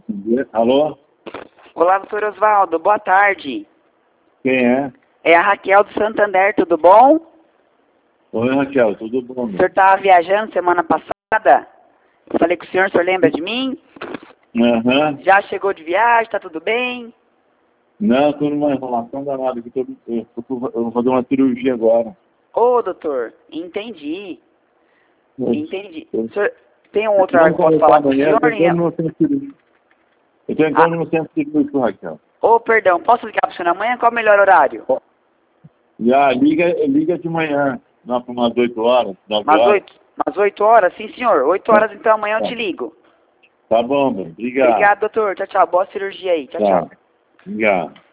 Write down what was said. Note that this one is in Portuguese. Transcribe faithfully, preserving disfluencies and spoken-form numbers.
atender. Alô? Olá, doutor Osvaldo, boa tarde. Quem é? É a Raquel do Santander, tudo bom? Oi, Raquel, tudo bom? O Meu? senhor estava viajando semana passada? Eu falei com o senhor, o senhor lembra de mim? Aham. Já chegou de viagem, tá tudo bem? Não, tô numa enrolação danada, que tô, eu, tô, eu vou fazer uma cirurgia agora. Ô, doutor, entendi. Entendi. Eu, O senhor tem um outro vamos horário que eu posso conversar falar com o amanhã, eu senhor? tô entrando no centro cirúrgico. Eu tô entrando Ah. no centro cirúrgico, Raquel. Ô, perdão, posso ligar para o senhor amanhã? Qual é o melhor horário? Já, liga, liga de manhã, lá para umas oito horas, nove Umas horas. oito? Umas oito horas? Sim, senhor. Oito horas, então amanhã eu Tá, te ligo. tá bom, meu. Obrigado. Obrigado, doutor. Tchau, tchau. Boa cirurgia aí. Tchau, tchau. Tá. Obrigado.